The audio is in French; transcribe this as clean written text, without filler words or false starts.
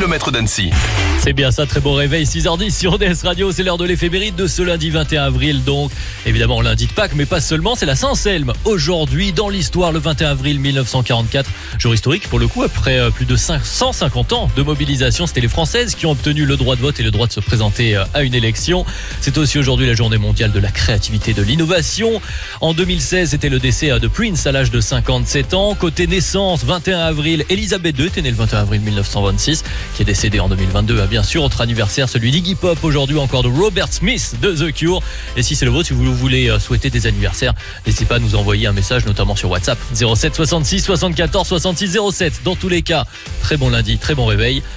km d'Annecy. C'est bien ça, très beau réveil, 6h10 sur DS Radio, c'est l'heure de l'éphéméride de ce lundi 21 avril, donc évidemment lundi de Pâques, mais pas seulement, c'est la Saint-Selme. Aujourd'hui, dans l'histoire, le 21 avril 1944, jour historique pour le coup, après plus de 150 ans de mobilisation, c'était les Françaises qui ont obtenu le droit de vote et le droit de se présenter à une élection. C'est aussi aujourd'hui la journée mondiale de la créativité et de l'innovation. En 2016, c'était le décès de Prince à l'âge de 57 ans. Côté naissance, 21 avril, Elisabeth II était née le 21 avril 1926, qui est décédée en 2022. Bien sûr, autre anniversaire, celui d'Iggy Pop, aujourd'hui encore de Robert Smith de The Cure. Et si c'est le vôtre, si vous voulez souhaiter des anniversaires, n'hésitez pas à nous envoyer un message, notamment sur WhatsApp 07 66 74 66 07. Dans tous les cas, très bon lundi, très bon réveil.